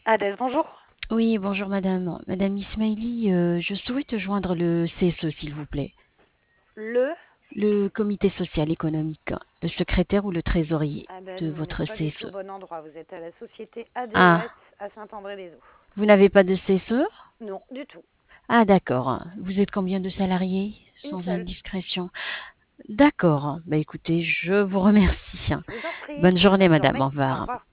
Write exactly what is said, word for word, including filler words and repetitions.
Adès, bonjour. Oui, bonjour madame. Madame Ismaili, euh, je souhaite joindre le C S E, s'il vous plaît. Le Le comité social économique, le secrétaire ou le trésorier Ah ben de non, vous votre n'êtes pas du tout C S E. au bon endroit. Vous êtes à la société Ah, A D E S à Saint-André-les-Eaux. vous n'avez pas de C S E? Non, du tout. Ah, d'accord. Vous êtes combien de salariés, Une sans seule. indiscrétion? D'accord. Bah écoutez, je vous remercie. Je vous en prie. Bonne journée, Bonne madame. journée. Au Au revoir. revoir.